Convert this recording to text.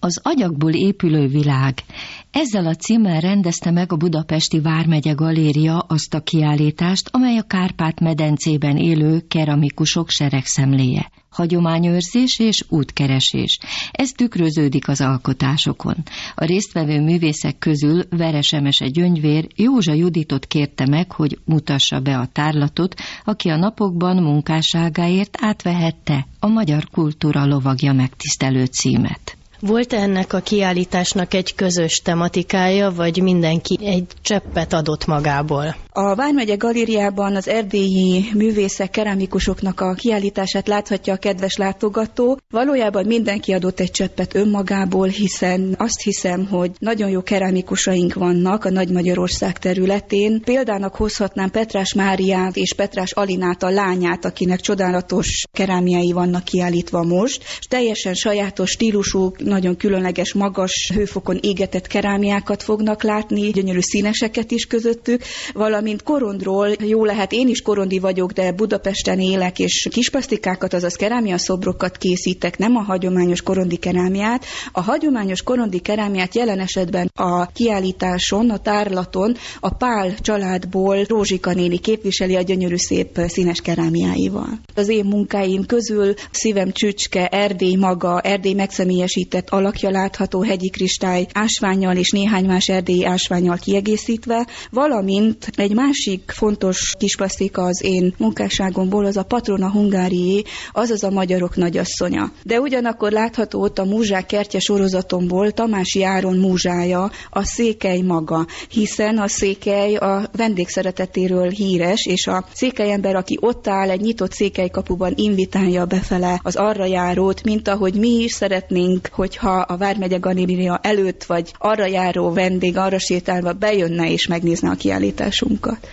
Az agyagból épülő világ. Ezzel a címmel rendezte meg a Budapesti Vármegye Galéria azt a kiállítást, amely a Kárpát-medencében élő keramikusok seregszemléje. Hagyományőrzés és útkeresés. Ez tükröződik az alkotásokon. A résztvevő művészek közül Veres Emese Gyöngyvér Józsa Juditot kérte meg, hogy mutassa be a tárlatot, aki a napokban munkásságáért átvehette a Magyar Kultúra Lovagja megtisztelő címet. Volt ennek a kiállításnak egy közös tematikája, vagy mindenki egy cseppet adott magából? A Vármegye Galériában az erdélyi művészek, keramikusoknak a kiállítását láthatja a kedves látogató. Valójában mindenki adott egy cseppet önmagából, hiszen azt hiszem, hogy nagyon jó keramikusaink vannak a Nagy-Magyarország területén. Példának hozhatnám Petrás Máriát és Petrás Alinát, a lányát, akinek csodálatos kerámiái vannak kiállítva most, és teljesen sajátos stílusú, nagyon különleges, magas hőfokon égetett kerámiákat fognak látni, gyönyörű színeseket is közöttük, valamint korondról, jó lehet, én is korondi vagyok, de Budapesten élek, és kisplasztikákat, azaz kerámia szobrokat készítek, nem a hagyományos korondi kerámiát. A hagyományos korondi kerámiát jelen esetben a kiállításon, a tárlaton a Pál családból Rózsika néni képviseli a gyönyörű szép színes kerámiáival. Az én munkáim közül Szívem csücske, Erdély maga, Erdély megszemélyesített alakja látható, hegyi kristály ásvánnyal és néhány más erdélyi ásvánnyal kiegészítve, valamint egy másik fontos kisplasztika az én munkásságomból, az a Patrona Hungárié, azaz a magyarok nagyasszonya. De ugyanakkor látható ott a Múzsák kertje sorozatomból Tamási Áron múzsája, a székely maga, hiszen a székely a vendégszeretetéről híres, és a székelyember, aki ott áll egy nyitott székelykapuban, invitálja befele az arra járót, mint ahogy mi is szeretnénk, hogyha a Vármegye Galéria előtt vagy arra járó vendég arra sétálva bejönne és megnézne a kiállításunkat.